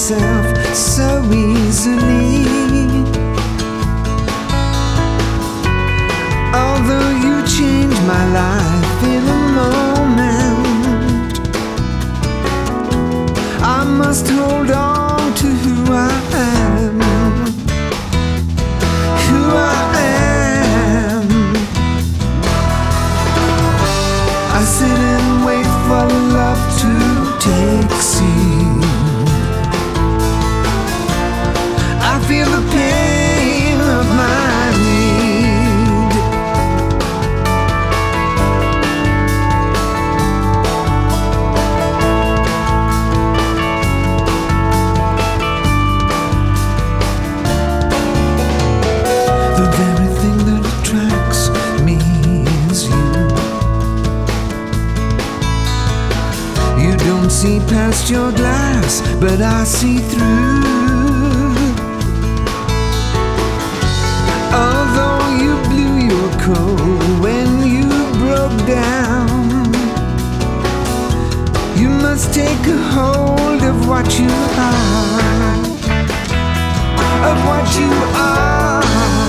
yourself so easily. Although you changed my life in a moment, I must hold on to who I am. Who I am. I sit and wait for love to take seat. I feel the pain of my need. The very thing that attracts me is you. You don't see past your glass, but I see through. Although you blew your coat when you broke down, you must take a hold of what you are. Of what you are.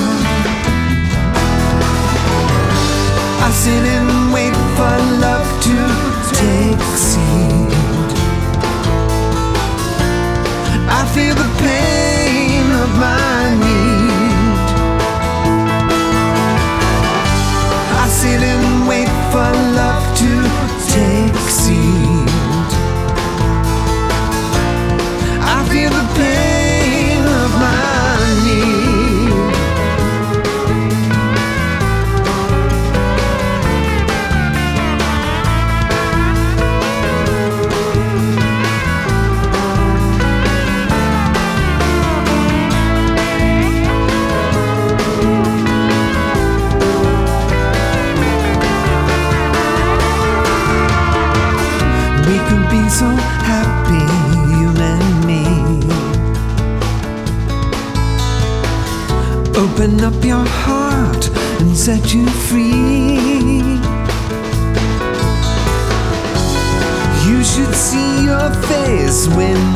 I sit and wait for love to take seat. I feel the pain of my need. I sit and wait for love to take seat. I feel the pain of my need. We could be so happy, you and me. Open up your heart and set you free. You should see your face when